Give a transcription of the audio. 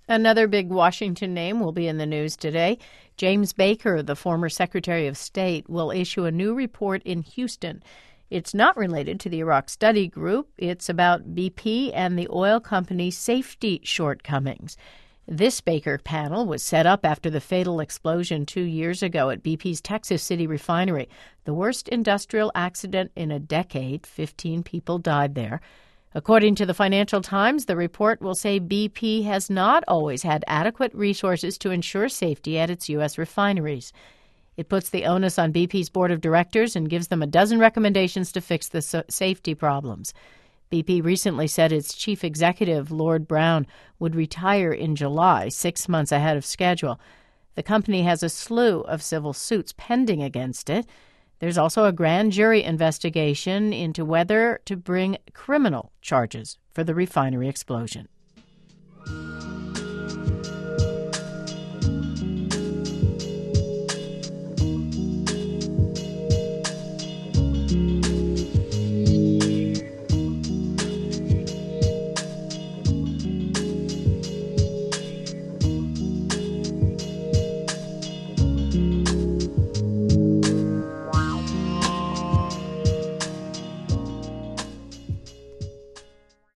Another big Washington name will be in the news today. James Baker, the former Secretary of State, will issue a new report in Houston. It's not related to the Iraq Study Group. It's about BP and the oil company's safety shortcomings. This Baker panel was set up after the fatal explosion 2 years ago at BP's Texas City refinery, the worst industrial accident in a decade. 15 people died there. According to the Financial Times, the report will say BP has not always had adequate resources to ensure safety at its U.S. refineries. It puts the onus on BP's board of directors and gives them a dozen recommendations to fix the safety problems. BP recently said its chief executive, Lord Brown, would retire in July, 6 months ahead of schedule. The company has a slew of civil suits pending against it. There's also a grand jury investigation into whether to bring criminal charges for the refinery explosion.